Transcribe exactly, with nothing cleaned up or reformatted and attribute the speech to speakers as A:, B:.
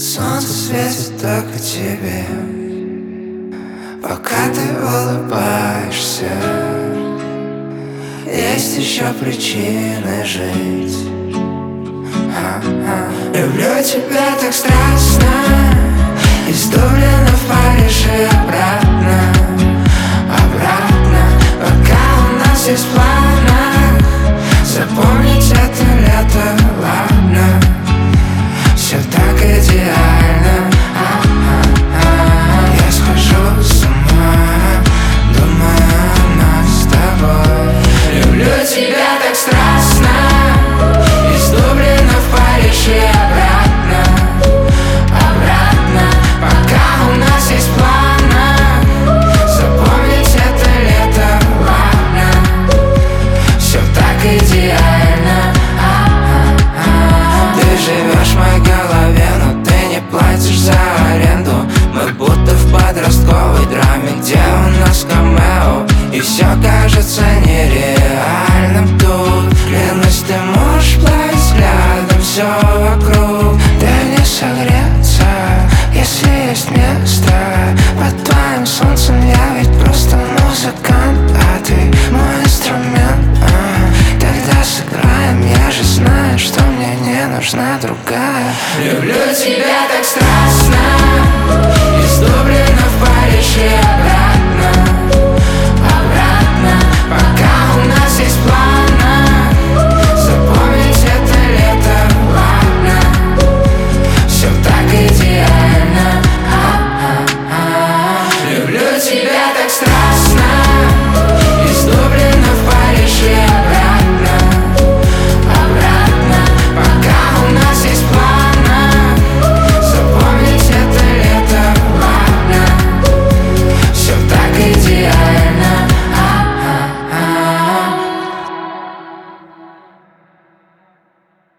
A: Солнце светит только тебе, пока ты улыбаешься. Есть еще причины жить. А-а. Люблю тебя так страстно, из Дублина в Париж и обратно, обратно, пока у нас есть в планах запомнить это лето, ладно. Все так идеально. А-а-а. Я схожу с ума, думаю о нас с тобой. Люблю тебя так страстно, из Дублина в Париж и обратно, обратно, пока у нас есть в планах запомнить это лето, ладно. Все так идеально. А-а-а. Ты живешь в моей голове, но ты не платишь за аренду. Мы будто в подростковой драме, где у нас камео, и все кажется нереальным тут. Клянусь, ты можешь плавить взглядом все вокруг. Дай мне согреться, если есть место. Под твоим солнцем я ведь просто музыкант, а ты мой инструмент. а, Тогда сыграем, я же знаю, что мне не нужна другая. Люблю тебя так страстно, из Дублина в Париж и обратно, обратно, пока у нас есть план